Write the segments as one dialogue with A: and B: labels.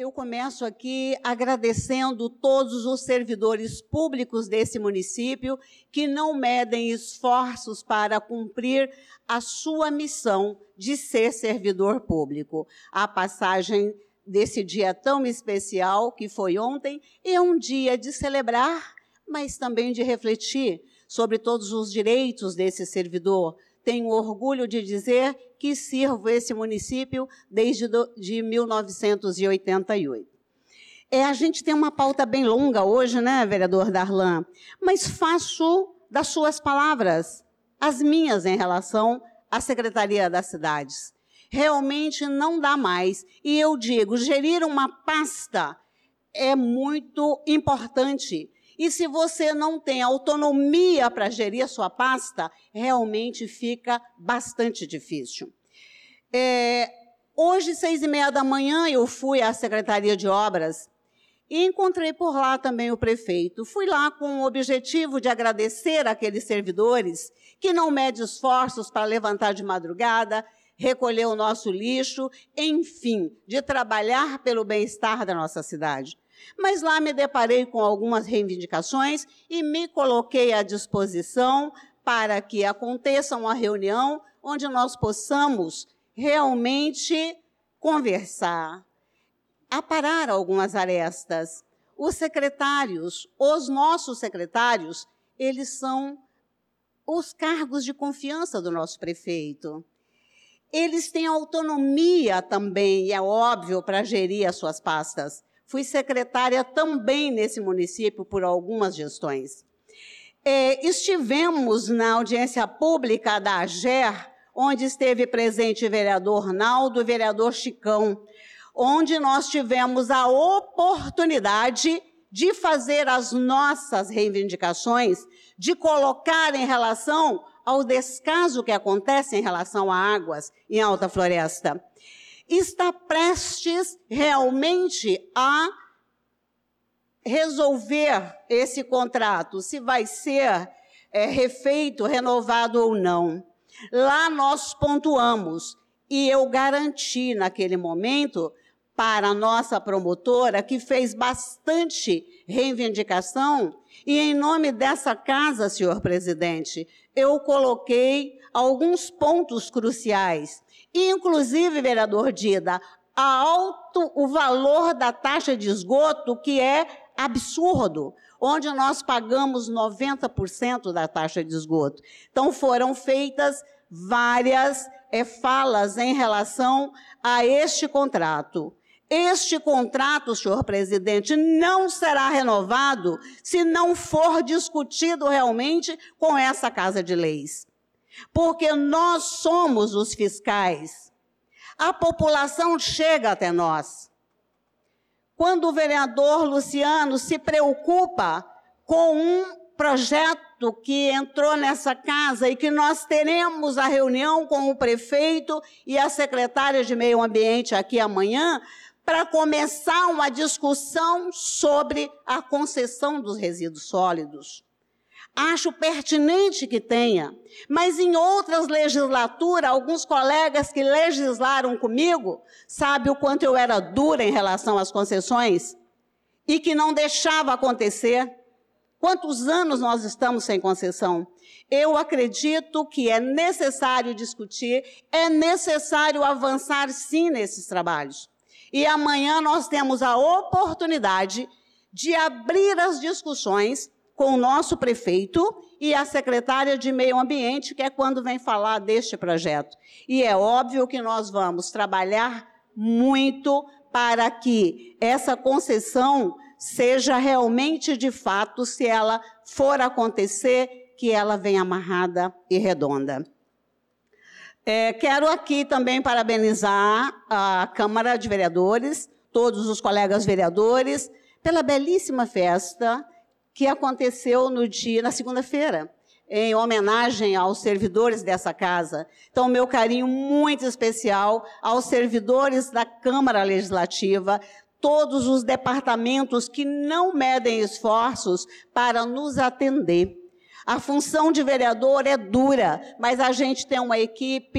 A: Eu começo aqui agradecendo todos os servidores públicos desse município que não medem esforços para cumprir a sua missão de ser servidor público. A passagem desse dia tão especial, que foi ontem, é um dia de celebrar, mas também de refletir sobre todos os direitos desse servidor. Tenho orgulho de dizer que sirvo esse município desde 1988. A gente tem uma pauta bem longa hoje, né, vereador Darlan? Mas faço das suas palavras as minhas em relação à Secretaria das Cidades. Realmente não dá mais. E eu digo, gerir uma pasta é muito importante. E se você não tem autonomia para gerir a sua pasta, realmente fica bastante difícil. Hoje, 6h30 da manhã, eu fui à Secretaria de Obras e encontrei por lá também o prefeito. Fui lá com o objetivo de agradecer aqueles servidores que não medem esforços para levantar de madrugada, recolher o nosso lixo, enfim, de trabalhar pelo bem-estar da nossa cidade. Mas lá me deparei com algumas reivindicações e me coloquei à disposição para que aconteça uma reunião onde nós possamos realmente conversar, aparar algumas arestas. Os secretários, os nossos secretários, eles são os cargos de confiança do nosso prefeito. Eles têm autonomia também, e é óbvio, para gerir as suas pastas. Fui secretária também nesse município por algumas gestões. Estivemos na audiência pública da AGER, onde esteve presente o vereador Naldo e o vereador Chicão, onde nós tivemos a oportunidade de fazer as nossas reivindicações, de colocar em relação ao descaso que acontece em relação a águas em Alta Floresta. Está prestes realmente a resolver esse contrato, se vai ser refeito, renovado ou não. Lá nós pontuamos, e eu garanti naquele momento para a nossa promotora, que fez bastante reivindicação, e em nome dessa casa, senhor presidente, eu coloquei alguns pontos cruciais. Inclusive, vereador Dida, o valor da taxa de esgoto, que é absurdo, onde nós pagamos 90% da taxa de esgoto. Então, foram feitas várias falas em relação a este contrato. Este contrato, senhor presidente, não será renovado se não for discutido realmente com essa Casa de Leis. Porque nós somos os fiscais. A população chega até nós. Quando o vereador Luciano se preocupa com um projeto que entrou nessa casa e que nós teremos a reunião com o prefeito e a secretária de Meio Ambiente aqui amanhã, para começar uma discussão sobre a concessão dos resíduos sólidos. Acho pertinente que tenha, mas em outras legislaturas, alguns colegas que legislaram comigo, sabem o quanto eu era dura em relação às concessões e que não deixava acontecer. Quantos anos nós estamos sem concessão? Eu acredito que é necessário discutir, é necessário avançar sim nesses trabalhos. E amanhã nós temos a oportunidade de abrir as discussões com o nosso prefeito e a secretária de Meio Ambiente, que é quando vem falar deste projeto. E é óbvio que nós vamos trabalhar muito para que essa concessão seja realmente, de fato, se ela for acontecer, que ela venha amarrada e redonda. Quero aqui também parabenizar a Câmara de Vereadores, todos os colegas vereadores, pela belíssima festa que aconteceu na segunda-feira, em homenagem aos servidores dessa casa. Então, meu carinho muito especial aos servidores da Câmara Legislativa, todos os departamentos que não medem esforços para nos atender. A função de vereador é dura, mas a gente tem uma equipe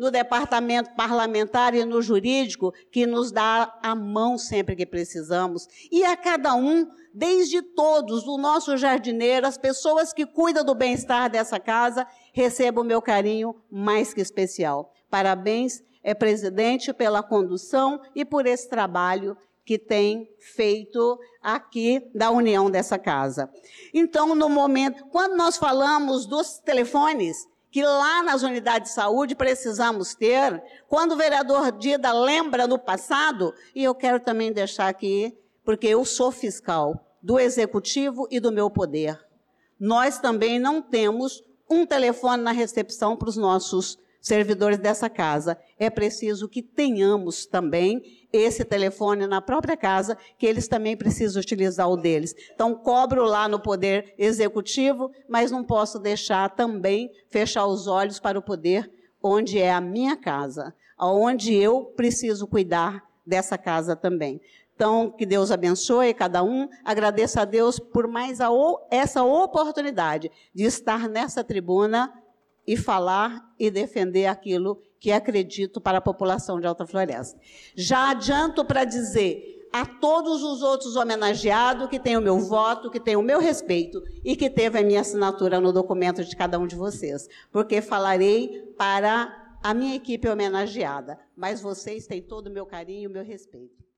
A: no departamento parlamentar e no jurídico, que nos dá a mão sempre que precisamos. E a cada um, desde todos, o nosso jardineiro, as pessoas que cuidam do bem-estar dessa casa, recebo o meu carinho mais que especial. Parabéns, presidente, pela condução e por esse trabalho que tem feito aqui da união dessa casa. Então, no momento, quando nós falamos dos telefones, que lá nas unidades de saúde precisamos ter, quando o vereador Dida lembra no passado, e eu quero também deixar aqui, porque eu sou fiscal do Executivo e do meu poder, nós também não temos um telefone na recepção para os nossos servidores dessa casa. É preciso que tenhamos também esse telefone na própria casa, que eles também precisam utilizar o deles. Então, cobro lá no Poder Executivo, mas não posso deixar também fechar os olhos para o poder onde é a minha casa, onde eu preciso cuidar dessa casa também. Então, que Deus abençoe cada um. Agradeço a Deus por mais essa oportunidade de estar nessa tribuna e falar e defender aquilo que acredito para a população de Alta Floresta. Já adianto para dizer a todos os outros homenageados que têm o meu voto, que têm o meu respeito e que teve a minha assinatura no documento de cada um de vocês, porque falarei para a minha equipe homenageada, mas vocês têm todo o meu carinho e o meu respeito.